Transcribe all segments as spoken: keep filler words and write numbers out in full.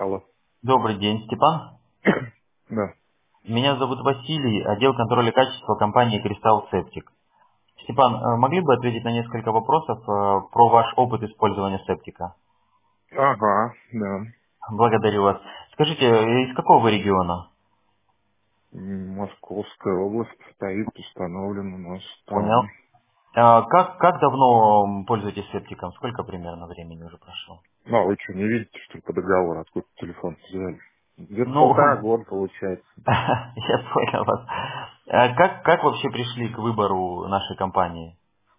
Алло. Добрый день, Степан. Да. Меня зовут Василий, отдел контроля качества компании Кристалл Септик. Степан, э, могли бы ответить на несколько вопросов э, про ваш опыт использования септика? Ага, да. Благодарю вас. Скажите, э, из какого вы региона? М, Московская область стоит, установлен у нас Понял. там. А как, как давно м, пользуетесь септиком? Сколько примерно времени уже прошло? Ну, а вы что, не видите, что ли, по договору, откуда телефон взяли? Где-то Ну, полтора года получается. я понял вас. А как, как вообще пришли к выбору нашей компании?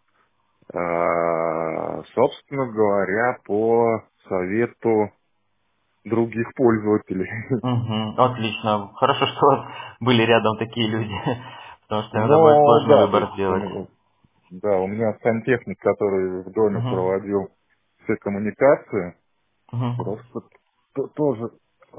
А, собственно говоря, по совету других пользователей. Угу, отлично. Хорошо, что у вас были рядом такие люди, потому что иногда будет Ну, сложно да, то выбор есть, у сделать. меня- да, у меня сантехник, который в доме Угу, проводил все коммуникации, угу, просто т- тоже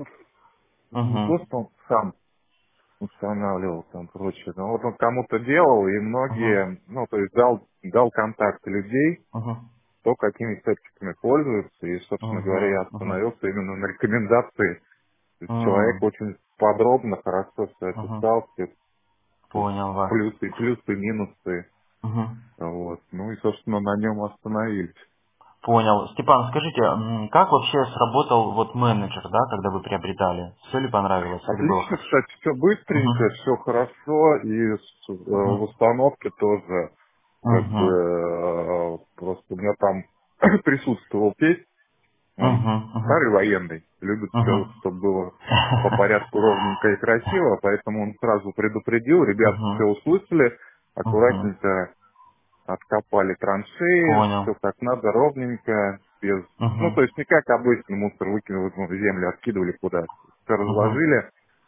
не угу, то, что он сам устанавливал там прочее. Но вот он кому-то делал, и угу, многие, ну, то есть дал, дал контакты людей, угу, кто какими септиками пользуется, и, собственно говоря, я угу, угу, остановился именно на рекомендации. То есть человек м, очень подробно, хорошо все угу. описал, все, то есть Понял вас. плюсы, плюсы, минусы, Угу. вот. Ну и, собственно, на нем остановились. Понял. Степан, скажите, м, как вообще сработал вот менеджер, да, когда вы приобретали? Все ли понравилось или было Отлично, хорошо? кстати, все быстренько, Угу, все хорошо, и с- э, угу, в установке тоже как бы угу, э, просто у меня там присутствовал петь, он угу, угу, старый военный, любит все, угу, чтобы было по порядку ровненько и красиво, поэтому он сразу предупредил, ребята все угу, услышали, угу. аккуратненько откопали траншеи, Понял. все как надо, ровненько, без, ну Угу, то есть не как обычно мусор выкинули в землю, откидывали куда, все угу, разложили,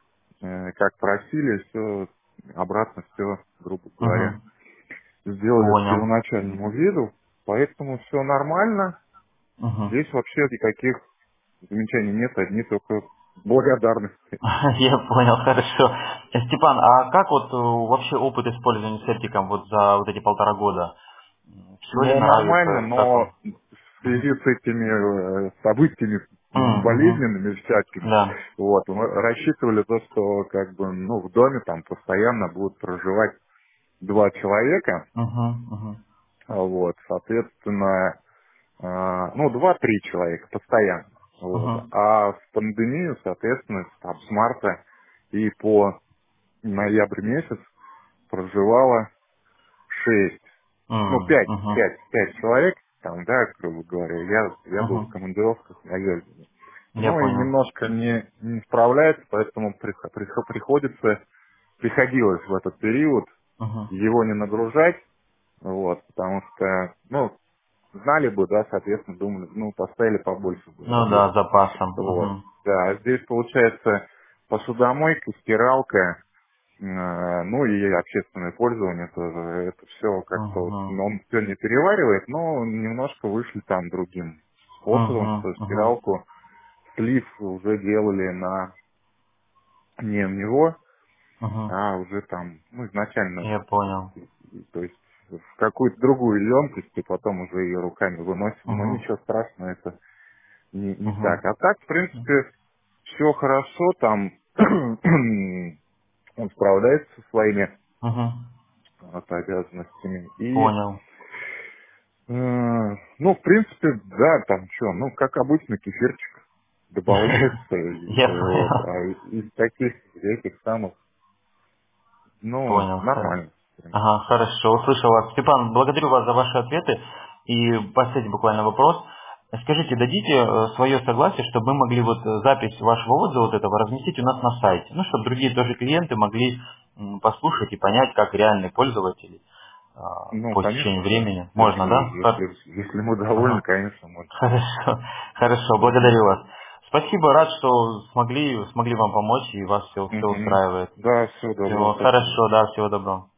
э, как просили, все обратно все, грубо говоря, угу. сделали к Понял. первоначальному виду, поэтому все нормально. Мгм. Здесь вообще никаких замечаний нет, одни только благодарности. Я понял, хорошо. Э, Степан, а как вот э, вообще опыт использования септиком вот за вот эти полтора года? Все ли Но нормально, нравится? Как но он? в Мгм. связи с этими э, событиями м, М, мгм. болезненными всякими, Да. вот, мы рассчитывали то, что как бы, ну, в доме там постоянно будут проживать два человека, Мгм, мгм, а вот, соответственно, А, ну, два-три человека постоянно. Вот. мгм. А в пандемию, соответственно, там, с марта и по ноябрь месяц проживало шесть, ну, М, пять, мгм, пять, пять человек, там, да, грубо говоря, я, я был в мгм. командировках на Ельцине. Я Ну, и понял. немножко не, не справляется, поэтому прих- прих- приходится, приходилось в этот период Мгм. его не нагружать, вот, потому что, ну, знали бы, да, соответственно, думали, ну, поставили побольше бы Ну да, с людей. запасом. Вот. Мгм, Да, а здесь получается посудомойка, стиралка, э, ну и общественное пользование тоже. Это все как-то вот, мгм, ну, он все не переваривает, но немножко вышли там другим способом, мгм, что мгм, стиралку, слив уже делали на не в него, мгм. а уже там, ну, изначально, Я понял. то есть в какую-то другую емкость, и потом уже ее руками выносим. Но Мгм, ничего страшного, это не, не так. мгм, А так, в принципе, все хорошо, там он справляется со своими мгм. вот, обязанностями. И, э, Понял. ну, в принципе, да, там что, ну, как обычно, кефирчик добавляется, и, Я э, вот, понял. а из таких, этих самых, ну, Понял. Ха- нормально. В принципе. Ага, хорошо, услышал вас. Степан, благодарю вас за ваши ответы. И последний буквально вопрос. Скажите, дадите свое согласие, чтобы мы могли вот э, запись вашего отзыва вот этого разместить у нас на сайте? Ну, чтобы другие тоже клиенты могли м, послушать и понять, как реальные пользователи а, Ну, по течению конечно, да. времени. Можно, Если, да? Хор- если, если мы довольны, Ага. конечно, можно. Хорошо, хорошо, Мгм. благодарю вас. Спасибо, рад, что смогли, смогли вам помочь и вас все, все Мгм. устраивает. Да, все, добро, Все, спасибо. хорошо, да, всего доброго.